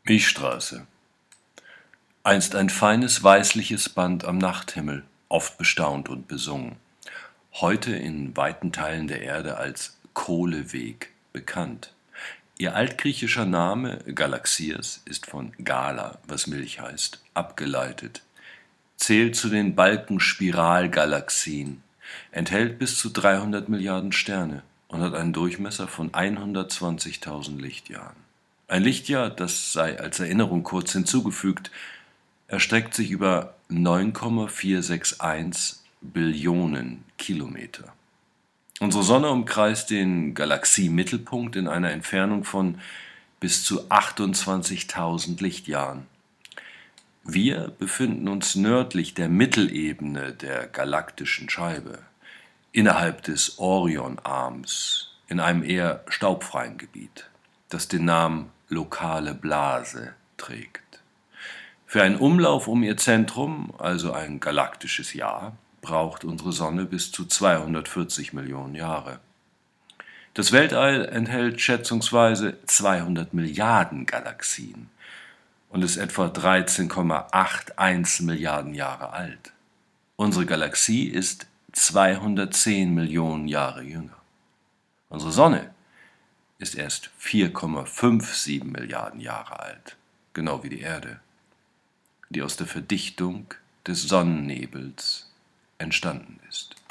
Milchstraße. Einst ein feines weißliches Band am Nachthimmel, oft bestaunt und besungen. Heute in weiten Teilen der Erde als Kohleweg bekannt. Ihr altgriechischer Name Galaxias ist von Gala, was Milch heißt, abgeleitet. Zählt zu den Balkenspiralgalaxien, enthält bis zu 300 Milliarden Sterne und hat einen Durchmesser von 120.000 Lichtjahren. Ein Lichtjahr, das sei als Erinnerung kurz hinzugefügt, erstreckt sich über 9,461 Billionen Kilometer. Unsere Sonne umkreist den Galaxiemittelpunkt in einer Entfernung von bis zu 28.000 Lichtjahren. Wir befinden uns nördlich der Mittelebene der galaktischen Scheibe, innerhalb des Orionarms, in einem eher staubfreien Gebiet, das den Namen lokale Blase trägt. Für einen Umlauf um ihr Zentrum, also ein galaktisches Jahr, braucht unsere Sonne bis zu 240 Millionen Jahre. Das Weltall enthält schätzungsweise 200 Milliarden Galaxien und ist etwa 13,81 Milliarden Jahre alt. Unsere Galaxie ist 210 Millionen Jahre jünger. Unsere Sonne ist erst 4,57 Milliarden Jahre alt, genau wie die Erde, die aus der Verdichtung des Sonnennebels entstanden ist.